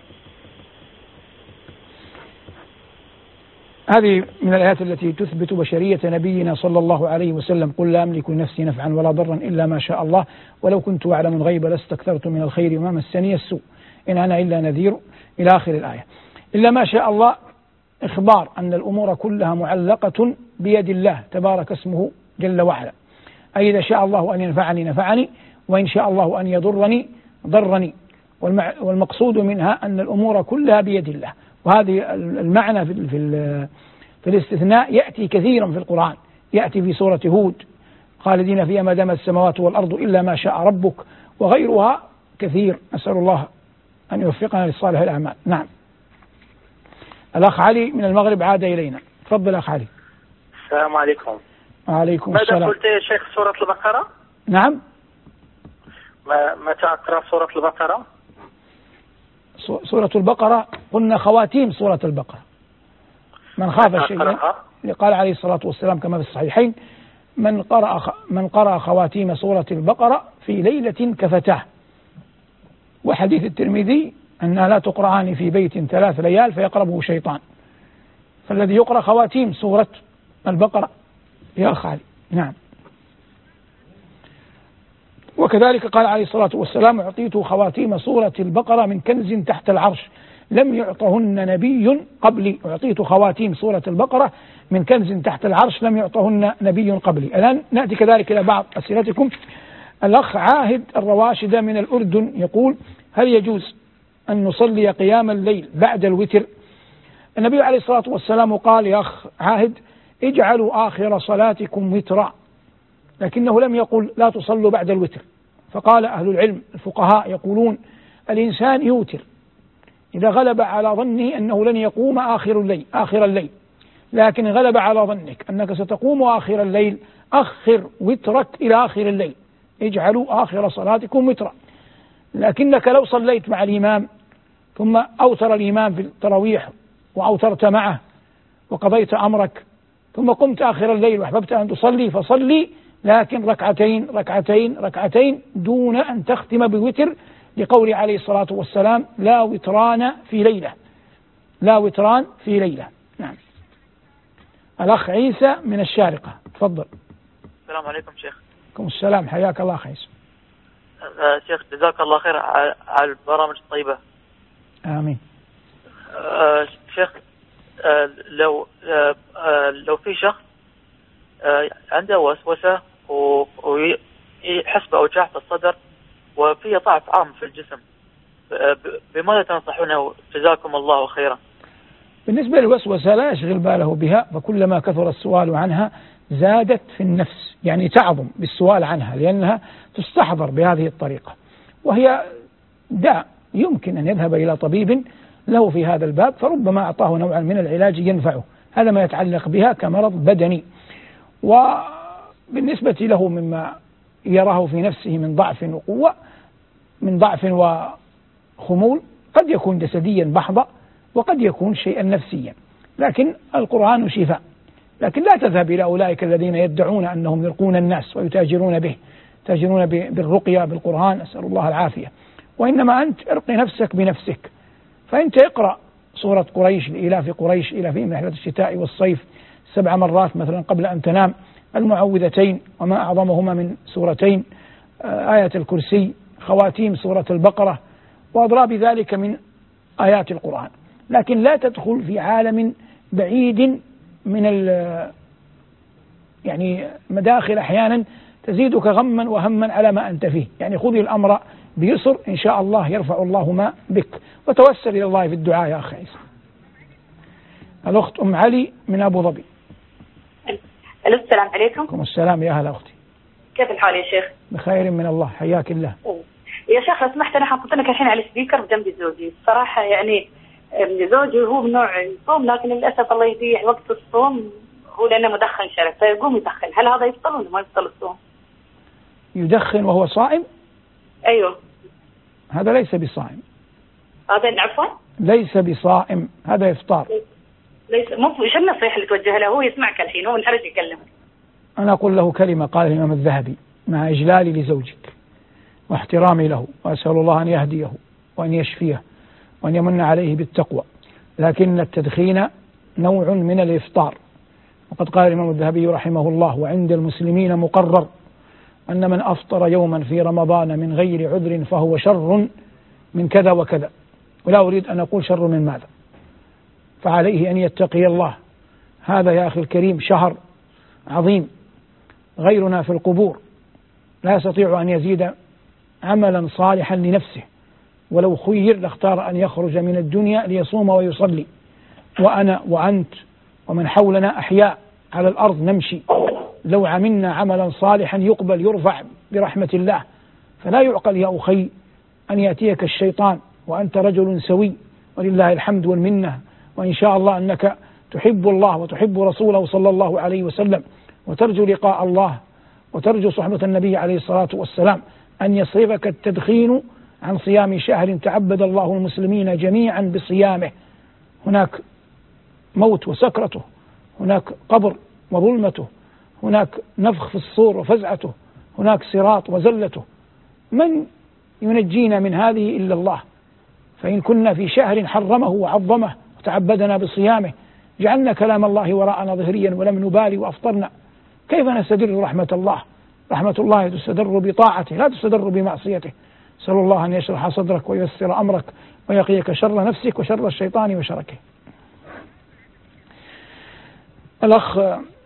هذه من الآيات التي تثبت بشرية نبينا صلى الله عليه وسلم: قل لا أملك لنفسي نفعا ولا ضرا إلا ما شاء الله ولو كنت أعلم الغيب لاستكثرت من الخير وما مسني السوء إن أنا إلا نذير إلى آخر الآية. إلا ما شاء الله إخبار أن الأمور كلها معلقة بيد الله تبارك اسمه جل وعلا، أي إذا شاء الله أن ينفعني نفعني، وإن شاء الله أن يضرني ضرني، والمقصود منها أن الأمور كلها بيد الله. وهذه المعنى في الاستثناء يأتي كثيرا في القرآن، يأتي في سورة هود: خالدين فيها ما دامت السماوات والأرض إلا ما شاء ربك، وغيرها كثير. أسأل الله أن يوفقنا لصالح الأعمال. نعم. الأخ علي من المغرب عاد إلينا. تفضل أخ علي. السلام عليكم. وعليكم السلام. ماذا قلت يا شيخ سورة البقرة؟ نعم. متى أقرأ سورة البقرة؟ سورة البقرة قلنا خواتيم سورة البقرة. من خاف الشيء قال عليه الصلاة والسلام كما في الصحيحين: من قرأ خواتيم سورة البقرة في ليلة كفتاه. وحديث الترمذي أنها لا تقرأان في بيت 3 ليال فيقربه شيطان. فالذي يقرأ خواتيم سورة البقرة يا أخ علي. نعم. وكذلك قال عليه الصلاة والسلام: أعطيت خواتيم سورة البقرة من كنز تحت العرش لم يعطهن نبي قبلي. أعطيت خواتيم سورة البقرة من كنز تحت العرش لم يعطهن نبي قبلي. الآن نأتي كذلك إلى بعض أسئلتكم. الأخ عاهد الرواشدة من الأردن يقول: هل يجوز أن نصلي قيام الليل بعد الوتر؟ النبي عليه الصلاة والسلام قال: يا أخ عاهد اجعلوا آخر صلاتكم وترا، لكنه لم يقل لا تصلوا بعد الوتر. فقال أهل العلم الفقهاء يقولون: الإنسان يوتر إذا غلب على ظنه أنه لن يقوم آخر الليل، لكن غلب على ظنك أنك ستقوم آخر الليل، أخر وترك إلى آخر الليل، اجعلوا آخر صلاتكم وترا. لكنك لو صليت مع الإمام ثم أوتر الإمام في التراويح وأوترت معه وقضيت أمرك ثم قمت آخر الليل وأحببت أن تصلي فصلي، لكن ركعتين دون أن تختم بوتر، لقول عليه الصلاة والسلام: لا وتران في ليلة، لا وتران في ليلة. نعم. الأخ عيسى من الشارقة. تفضل. السلام عليكم شيخ. عليكم السلام، حياك الله عيسى. شيخ جزاك الله خير على البرامج الطيبة. آمين. شيخ، لو في شخص عنده وسوسة ويحس بأوجاع في الصدر وفي ضعف عام في الجسم، بماذا تنصحونه جزاكم الله خيرا؟ بالنسبة للوسوسة لا يشغل باله بها، فكلما كثر السؤال عنها زادت في النفس، يعني تعظم بالسؤال عنها لأنها تستحضر بهذه الطريقة، وهي داء يمكن أن يذهب إلى طبيب له في هذا الباب فربما أعطاه نوعا من العلاج ينفعه. هذا ما يتعلق بها كمرض بدني. وبالنسبة له مما يراه في نفسه من ضعف وقوة، من ضعف وخمول، قد يكون جسديا بحضا وقد يكون شيئا نفسيا، لكن القرآن شفاء. لكن لا تذهب إلى أولئك الذين يدعون أنهم يرقون الناس ويتاجرون به، يتاجرون بالرقية بالقرآن، أسأل الله العافية. وإنما أنت ارقي نفسك بنفسك. فأنت اقرأ سورة قريش لإلاف قريش إلافهم رحلة الشتاء والصيف 7 مرات مثلا قبل أن تنام، المعوذتين وما أعظمهما من سورتين، آية الكرسي، خواتيم سورة البقرة وأضراب ذلك من آيات القرآن. لكن لا تدخل في عالم بعيد من يعني مداخل أحيانا تزيدك غما وهما على ما أنت فيه. يعني خذ الأمر بيسر، إن شاء الله يرفع الله ما بك، وتوسل إلى الله في الدعاء يا أخي عيسى. الأخت أم علي من أبو ظبي. السلام عليكم. وعليكم السلام يا هلا أختي. كيف الحال يا شيخ؟ بخير من الله، حياك الله. يا شيخ لو سمحت، أنا حطيت لك الحين على السبيكر بجنب زوجي. صراحة يعني زوجي هو من نوع يصوم، لكن للأسف الله يضيع وقت الصوم، هو لأنه مدخن شرب فيقوم يدخن. هل هذا يفطر ولا ما يفطر الصوم؟ يدخن وهو صائم؟ أيوه. هذا ليس بصائم. هذا عفوا؟ ليس بصائم، هذا إفطار. ليس مو شو النصيحة اللي توجهها له؟ هو يسمعك الحين، هو الحرج يكلمك. أنا أقول له كلمة قال الإمام الذهبي مع إجلالي لزوجك واحترامي له، وأسأل الله أن يهديه وأن يشفيه وأن يمن عليه بالتقوى، لكن التدخين نوع من الإفطار. وقد قال الإمام الذهبي رحمه الله: وعند المسلمين مقرر أن من أفطر يوما في رمضان من غير عذر فهو شر من كذا وكذا. ولا أريد أن أقول شر من ماذا، فعليه أن يتقي الله. هذا يا أخي الكريم شهر عظيم. غيرنا في القبور لا يستطيع أن يزيد عملا صالحا لنفسه، ولو خير لاختار أن يخرج من الدنيا ليصوم ويصلي. وأنا وأنت ومن حولنا أحياء على الأرض نمشي، لو عملنا عملا صالحا يقبل يرفع برحمة الله. فلا يعقل يا أخي أن يأتيك الشيطان وأنت رجل سوي ولله الحمد والمنة، وإن شاء الله أنك تحب الله وتحب رسوله صلى الله عليه وسلم وترجو لقاء الله وترجو صحبة النبي عليه الصلاة والسلام، أن يصرفك التدخين عن صيام شهر تعبد الله المسلمين جميعا بصيامه. هناك موت وسكرته، هناك قبر وظلمته، هناك نفخ في الصور وفزعته، هناك صراط وزلته. من ينجينا من هذه إلا الله؟ فإن كنا في شهر حرمه وعظمه وتعبدنا بصيامه، جعلنا كلام الله وراءنا ظهريا ولم نبالي وأفطرنا. كيف نستدر رحمة الله؟ رحمة الله تستدر بطاعته لا تستدر بمعصيته. سأل الله أن يشرح صدرك وييسر أمرك ويقيك شر نفسك وشر الشيطان وشركه. الأخ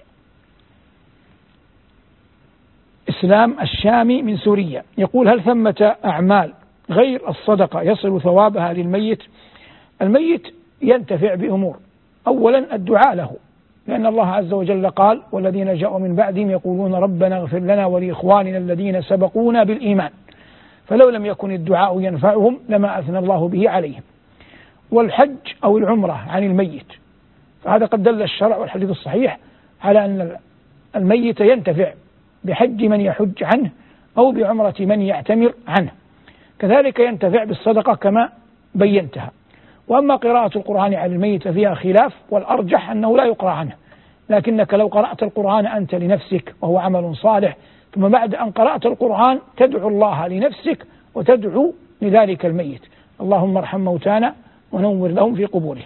إسلام الشامي من سوريا يقول: هل ثمة أعمال غير الصدقة يصل ثوابها للميت؟ الميت ينتفع بأمور. أولا الدعاء له، لأن الله عز وجل قال: والذين جاءوا من بعدهم يقولون ربنا اغفر لنا ولإخواننا الذين سبقونا بالإيمان. فلو لم يكن الدعاء ينفعهم لما أثنى الله به عليهم. والحج أو العمرة عن الميت، فهذا قد دل الشرع والحديث الصحيح على أن الميت ينتفع بحج من يحج عنه أو بعمرة من يعتمر عنه. كذلك ينتفع بالصدقة كما بينتها. وأما قراءة القرآن على الميت فيها خلاف، والأرجح أنه لا يقرأ عنه، لكنك لو قرأت القرآن أنت لنفسك وهو عمل صالح، ثم بعد أن قرأت القرآن تدعو الله لنفسك وتدعو لذلك الميت: اللهم ارحم موتانا ونور لهم في قبورهم.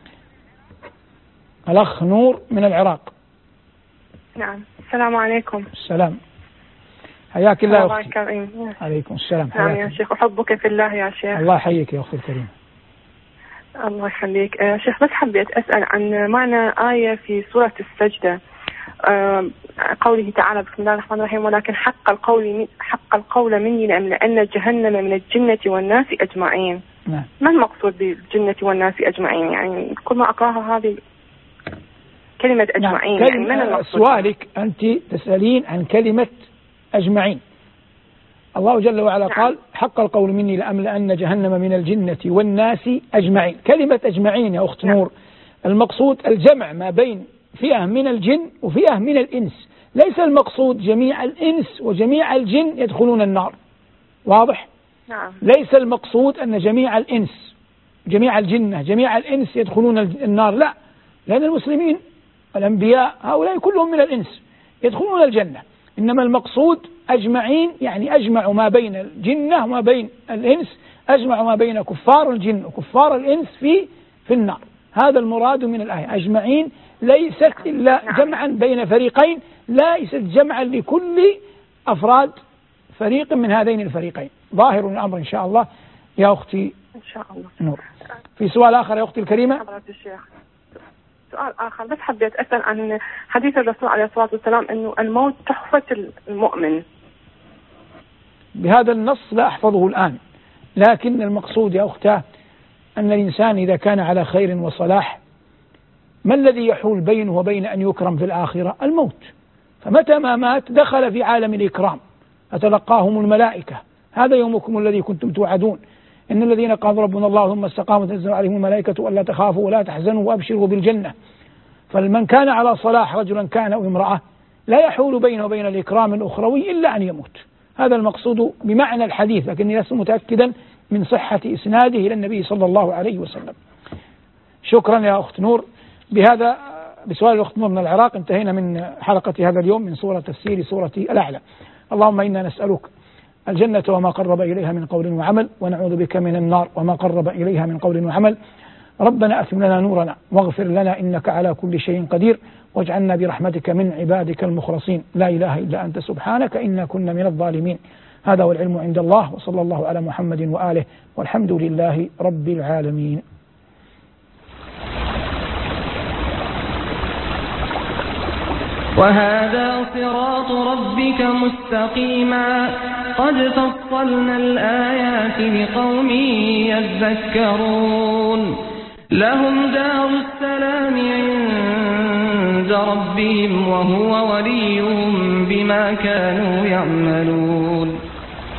الأخ نور من العراق. نعم. السلام عليكم. السلام، حياك الله يا أختي. عليكم السلام. نعم يا شيخ، أحبك في الله يا شيخ. الله يحييك يا أختي الكريمة. الله يخليك يا شيخ. بس حبيت أسأل عن معنى آية في سورة السجدة، قوله تعالى: بسم الله الرحمن الرحيم: ولكن حق القول مني لأن جهنم من الجنة والناس أجمعين. نعم. ما المقصود بالجنة والناس أجمعين؟ يعني كل ما أقراها هذه كلمة أجمعين. نعم. يعني من المقصود؟ سؤالك أنت تسألين عن كلمة أجمعين. الله جل وعلا نعم. قال: حق القول مني لأملأن جهنم من الجنة والناس أجمعين. كلمة أجمعين يا أخت نور المقصود الجمع ما بين فئة من الجن وفئة من الإنس، ليس المقصود جميع الإنس وجميع الجن يدخلون النار. واضح؟ نعم. ليس المقصود أن جميع الإنس جميع الجنة جميع الإنس يدخلون النار، لا، لأن المسلمين الأنبياء هؤلاء كلهم من الإنس يدخلون الجنة، إنما المقصود أجمعين، يعني أجمع ما بين الجنة وما بين الإنس، أجمع ما بين كفار الجن وكفار الإنس في النار. هذا المراد من الآية، أجمعين ليست إلا جمعا بين فريقين، ليست جمعا لكل أفراد فريق من هذين الفريقين. ظاهر الأمر إن شاء الله يا أختي إن شاء الله. نور. في سؤال آخر يا أختي الكريمة؟ حضرة الشيخ سؤال آخر، بس حبيت أسأل عن حديث الرسول عليه الصلاة والسلام أنه الموت تحفة المؤمن. بهذا النص لا أحفظه الآن، لكن المقصود يا أختاه أن الإنسان إذا كان على خير وصلاح ما الذي يحول بينه وبين أن يكرم في الآخرة؟ الموت. فمتى ما مات دخل في عالم الإكرام، فتلقاهم الملائكة، هذا يومكم الذي كنتم توعدون، إن الذين قالوا ربنا الله ثم استقاموا تنزل عليهم الملائكة ألا تخافوا ولا تحزنوا وأبشروا بالجنة. فمن كان على صلاح رجلا كان أو امرأة لا يحول بينه وبين الإكرام الأخروي إلا أن يموت. هذا المقصود بمعنى الحديث، لكني لست متأكدا من صحة إسناده إلى النبي صلى الله عليه وسلم. شكرا يا أخت نور. بهذا بسؤال الأخت نور من العراق انتهينا من حلقة هذا اليوم من سورة تفسير سورة الأعلى. اللهم إنا نسألك الجنة وما قرب إليها من قول وعمل، ونعوذ بك من النار وما قرب إليها من قول وعمل. ربنا أتم لنا نورنا واغفر لنا إنك على كل شيء قدير، واجعلنا برحمتك من عبادك المخلصين، لا إله إلا أنت سبحانك إنا كنا من الظالمين. هذا والعلم عند الله، وصلى الله على محمد وآله، والحمد لله رب العالمين. وهذا صراط ربك مستقيما قد فصلنا الآيات لقوم يذكرون. لهم دار السلام عند ربهم وهو وليهم بما كانوا يعملون.